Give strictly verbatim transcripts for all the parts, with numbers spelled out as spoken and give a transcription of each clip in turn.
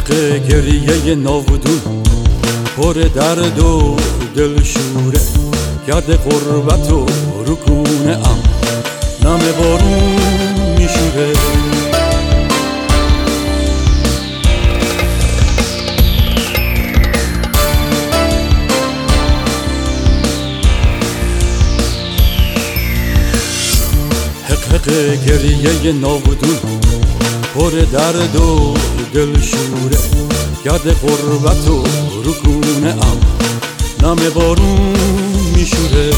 حق گریه ناودون پر درد و دلشوره کرده غربت و رکونه ام نم بارون میشوره. حق حق گریه ناودون پر درد و دلشوره کرده غربت و رکونه ام نم بارون میشوره.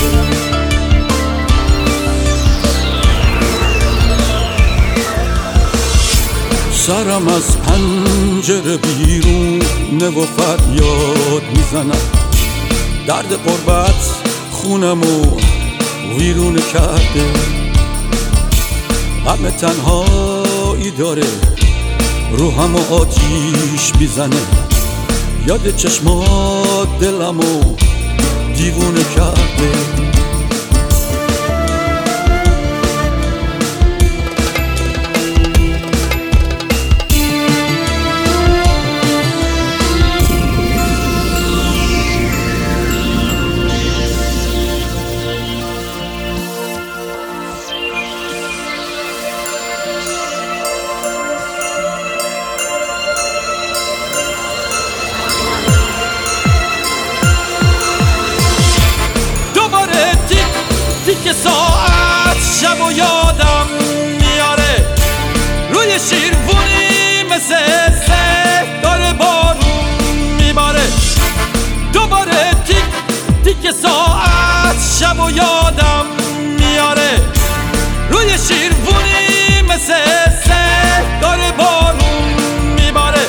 سرم از پنجره بیرونه و فریاد میزنم، درد غربت خونمو ویرونه کرده. غم تنهایی داره روحمو آتیش میزنه، یاد چشمات دلمو دیوونه کرده. تیک ساعت شب و یادم میاره، روی شیروونی مثل سه داره بارون میباره. دوباره تیک تیک ساعت شب و یادم میاره، روی شیروونی مثل سه داره بارون میباره.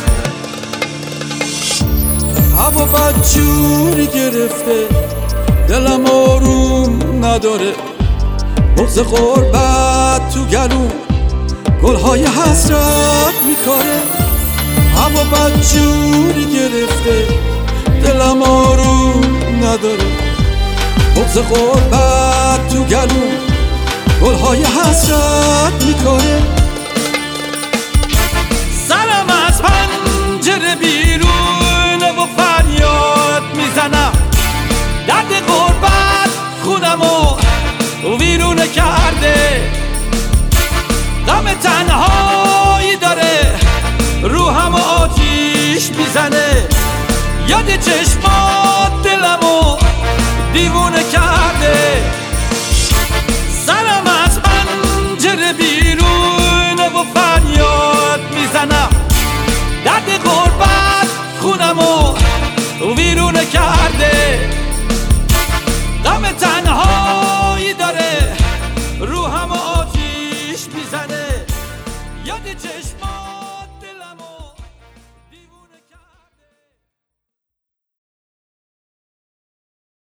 هوا بدجوری گرفته، دلم آروم نداره، بغض غربت تو گلوم گلهای حسرت میکاره. هوا بدجوری گرفته، دلم آروم نداره، بغض غربت تو گلوم گلهای حسرت میکاره. سرم از پنجره بیرونه و فریاد میزنم، درد غربت خونمو ویرونه کرده. غم تنهایی داره روحمو آتیش میزنه، یاد چشمات دلمو دیوونه کرده. سرم از پنجره بیرونه و فریاد میزنم، درد غربت خونمو ویرونه کرده.